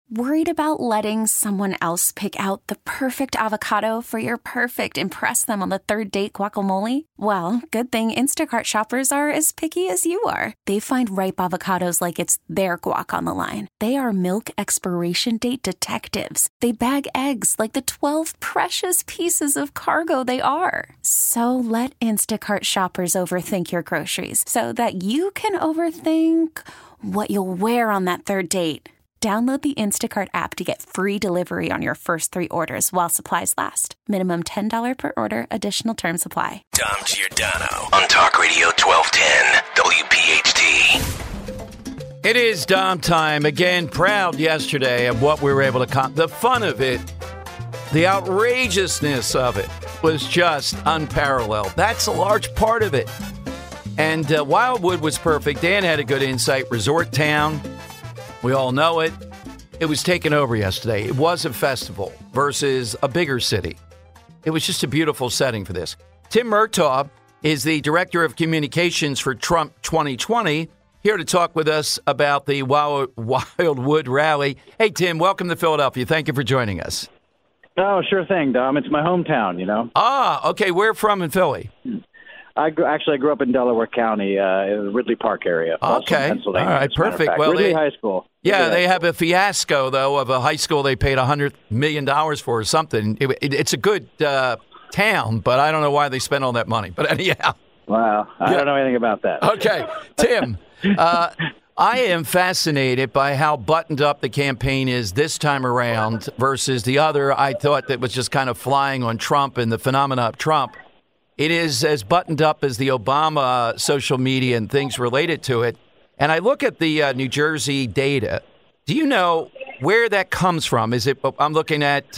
Worried about letting someone else pick out the perfect avocado for your perfect impress them on the third date guacamole? Well, good thing Instacart shoppers are as picky as you are. They find ripe avocados like it's their guac on the line. They are milk expiration date detectives. They bag eggs like the 12 precious pieces of cargo they are. So let Instacart shoppers overthink your groceries so that you can overthink what you'll wear on that third date. Download the Instacart app to get free delivery on your first 3 orders while supplies last. Minimum $10 per order. Additional terms apply. Dom Giordano on Talk Radio 1210 WPHT. It is Dom time. Again, proud yesterday of what we were able to the fun of it, the outrageousness of it was just unparalleled. That's a large part of it. And Wildwood was perfect. Dan had a good insight. Resort town. We all know it. It was taken over yesterday. It was a festival versus a bigger city. It was just a beautiful setting for this. Tim Murtaugh is the Director of Communications for Trump 2020, here to talk with us about the Wildwood Rally. Hey, Tim, welcome to Philadelphia. Thank you for joining us. Oh, sure thing, Dom. It's my hometown, you know. Ah, okay. Where from in Philly? I grew up in Delaware County, in the Ridley Park area. Okay. All right, perfect. Well, Ridley High School. Yeah, they have a fiasco, though, of a high school they paid $100 million for or something. It's a good town, but I don't know why they spent all that money. But anyhow. Wow. I don't know anything about that. Okay. Tim, I am fascinated by how buttoned up the campaign is this time around versus the other. I thought that was just kind of flying on Trump and the phenomena of Trump. It is as buttoned up as the Obama social media and things related to it. And I look at the New Jersey data. Do you know where that comes from? Is it? I'm looking at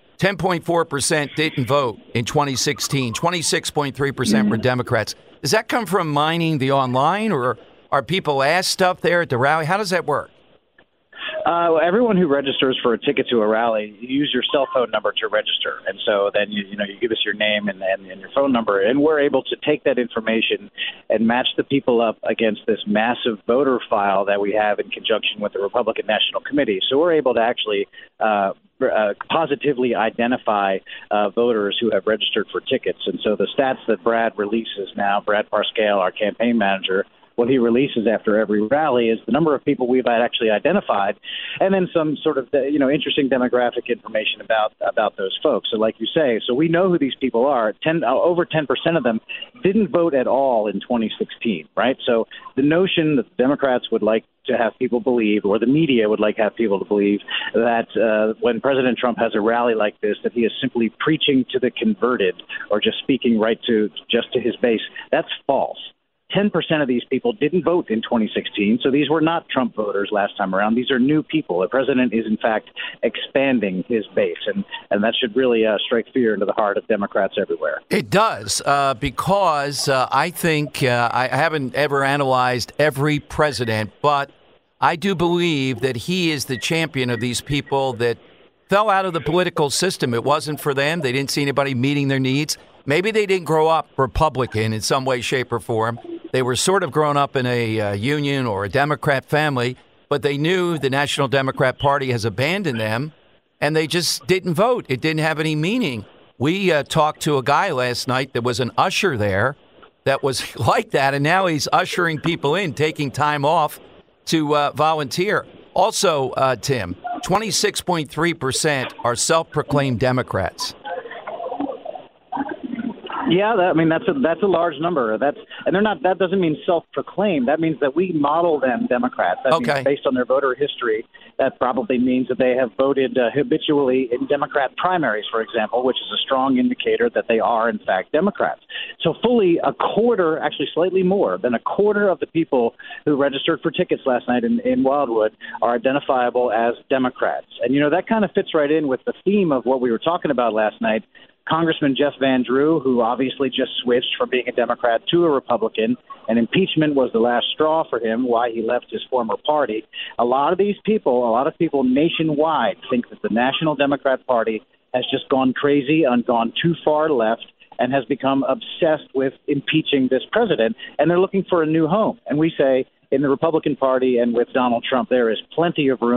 10.4% didn't vote in 2016. 26.3% were Democrats. Does that come from mining the online, or are people asked stuff there at the rally? How does that work? Everyone who registers for a ticket to a rally, you use your cell phone number to register. And so then, you give us your name and your phone number, and we're able to take that information and match the people up against this massive voter file that we have in conjunction with the Republican National Committee. So we're able to actually positively identify voters who have registered for tickets. And so the stats that Brad releases now, Brad Parscale, our campaign manager, what he releases after every rally is the number of people we've actually identified, and then some sort of interesting demographic information about those folks. So, like you say, so we know who these people are. Over 10% of them didn't vote at all in 2016, right? So the notion that the Democrats would like to have people believe, or the media would like to have people to believe, that when President Trump has a rally like this, that he is simply preaching to the converted or just speaking right to his base, that's false. 10% of these people didn't vote in 2016, so these were not Trump voters last time around. These are new people. The president is, in fact, expanding his base, and that should really strike fear into the heart of Democrats everywhere. It does, because I think I haven't ever analyzed every president, but I do believe that he is the champion of these people that fell out of the political system. It wasn't for them. They didn't see anybody meeting their needs. Maybe they didn't grow up Republican in some way, shape, or form. They were sort of grown up in a union or a Democrat family, but they knew the National Democrat Party has abandoned them, and they just didn't vote. It didn't have any meaning. We talked to a guy last night that was an usher there that was like that, and now he's ushering people in, taking time off to volunteer. Also, Tim, 26.3% are self-proclaimed Democrats. Yeah, that's a large number. And they're not. That doesn't mean self-proclaimed. That means that we model them Democrats. That means based on their voter history, that probably means that they have voted habitually in Democrat primaries, for example, which is a strong indicator that they are in fact Democrats. So fully a quarter, actually slightly more than a quarter of the people who registered for tickets last night in Wildwood are identifiable as Democrats. And that kind of fits right in with the theme of what we were talking about last night. Congressman Jeff Van Drew, who obviously just switched from being a Democrat to a Republican, and impeachment was the last straw for him, why he left his former party. A lot of people nationwide think that the National Democrat Party has just gone crazy and gone too far left and has become obsessed with impeaching this president, and they're looking for a new home. And we say, in the Republican Party and with Donald Trump, there is plenty of room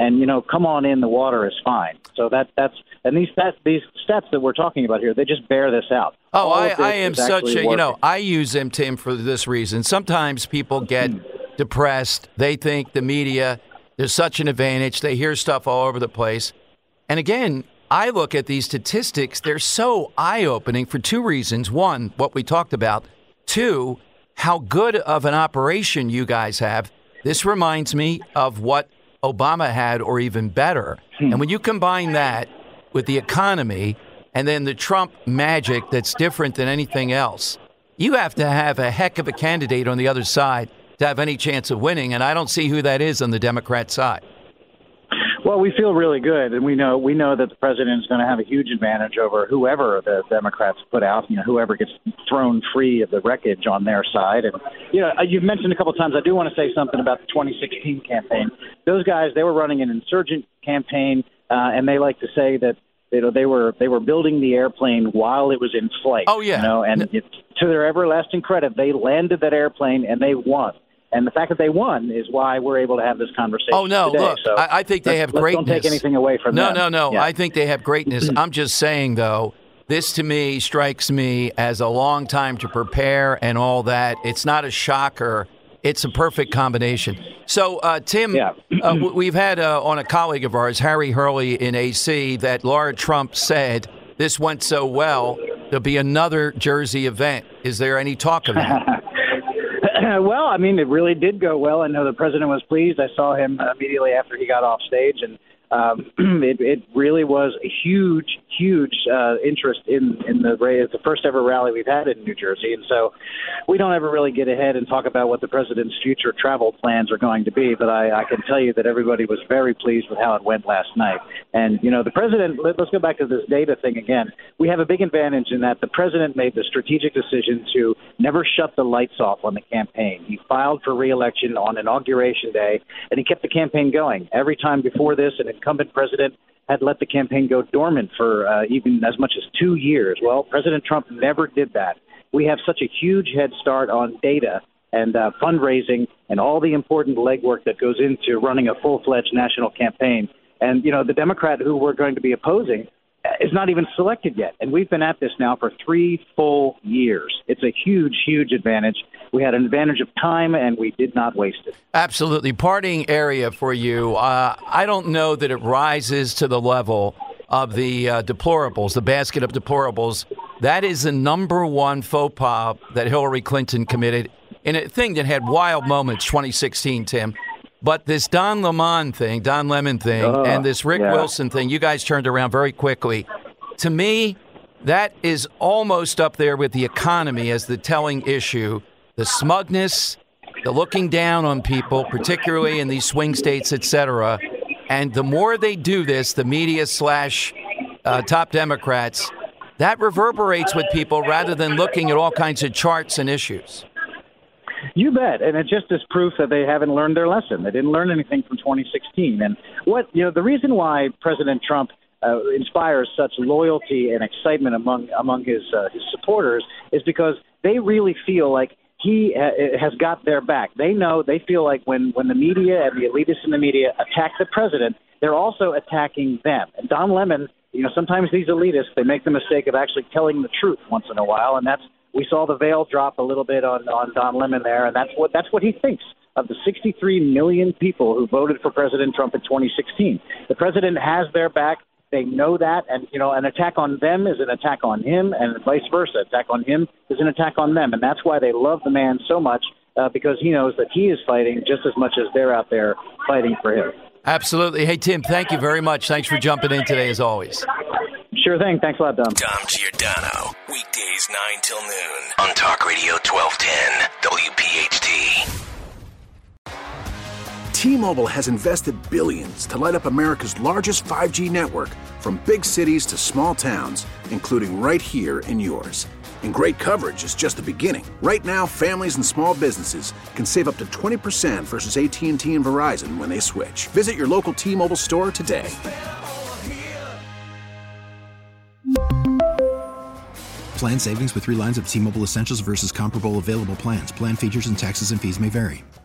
and come on in, the water is fine. So these stats that we're talking about here, they just bear this out. Oh, I am such a I use them, Tim, for this reason. Sometimes people get depressed. They think the media, there's such an advantage. They hear stuff all over the place. And again, I look at these statistics. They're so eye-opening for two reasons. One, what we talked about. Two, how good of an operation you guys have. This reminds me of what Obama had, or even better. And when you combine that with the economy and then the Trump magic that's different than anything else, you have to have a heck of a candidate on the other side to have any chance of winning. And I don't see who that is on the Democrat side. Well, we feel really good, and we know that the president is going to have a huge advantage over whoever the Democrats put out, whoever gets thrown free of the wreckage on their side. And, you've mentioned a couple of times, I do want to say something about the 2016 campaign. Those guys, they were running an insurgent campaign, and they like to say that they were building the airplane while it was in flight. Oh, yeah. And to their everlasting credit, they landed that airplane and they won. And the fact that they won is why we're able to have this conversation. Oh, no, today. Look, so I think they have greatness. Don't take anything away from them. No. Yeah. I think they have greatness. I'm just saying, though, this to me strikes me as a long time to prepare and all that. It's not a shocker. It's a perfect combination. So, Tim, we've had on a colleague of ours, Harry Hurley in AC, that Laura Trump said this went so well, there'll be another Jersey event. Is there any talk of that? Well, I mean, it really did go well. I know the president was pleased. I saw him immediately after he got off stage, and it really was a huge interest in the race. It's the first ever rally we've had in New Jersey, and so we don't ever really get ahead and talk about what the president's future travel plans are going to be. But I can tell you that everybody was very pleased with how it went last night. And the president. Let's go back to this data thing again. We have a big advantage in that the president made the strategic decision to never shut the lights off on the campaign. He filed for re-election on Inauguration Day, and he kept the campaign going. Every time before this, an incumbent president had let the campaign go dormant for even as much as 2 years. Well, President Trump never did that. We have such a huge head start on data and fundraising and all the important legwork that goes into running a full-fledged national campaign. And, the Democrat who we're going to be opposing is not even selected yet. And we've been at this now for 3 full years. It's a huge advantage. We had an advantage of time, and we did not waste it. Absolutely. Parting area for you. I don't know that it rises to the level of the deplorables, the basket of deplorables. That is the number one faux pas that Hillary Clinton committed in a thing that had wild moments, 2016, Tim. But this Don Lemon thing, and this Rick Wilson thing, you guys turned around very quickly. To me, that is almost up there with the economy as the telling issue. The smugness, the looking down on people, particularly in these swing states, et cetera. And the more they do this, the media / top Democrats, that reverberates with people rather than looking at all kinds of charts and issues. You bet. And it just is proof that they haven't learned their lesson. They didn't learn anything from 2016. And the reason why President Trump inspires such loyalty and excitement among his supporters is because they really feel like he has got their back. They feel like when the media and the elitists in the media attack the president, they're also attacking them. And Don Lemon, sometimes these elitists, they make the mistake of actually telling the truth once in a while, and we saw the veil drop a little bit on Don Lemon there, and that's what he thinks of the 63 million people who voted for President Trump in 2016. The president has their back. They know that, and an attack on them is an attack on him, and vice versa. Attack on him is an attack on them, and that's why they love the man so much, because he knows that he is fighting just as much as they're out there fighting for him. Absolutely. Hey, Tim, thank you very much. Thanks for jumping in today, as always. Sure thing. Thanks a lot, Dom. Dom Giordano, weekdays 9 till noon on Talk Radio 1210 WPHT. T-Mobile has invested billions to light up America's largest 5G network, from big cities to small towns, including right here in yours. And great coverage is just the beginning. Right now, families and small businesses can save up to 20% versus AT&T and Verizon when they switch. Visit your local T-Mobile store today. Plan savings with 3 lines of T-Mobile Essentials versus comparable available plans. Plan features and taxes and fees may vary.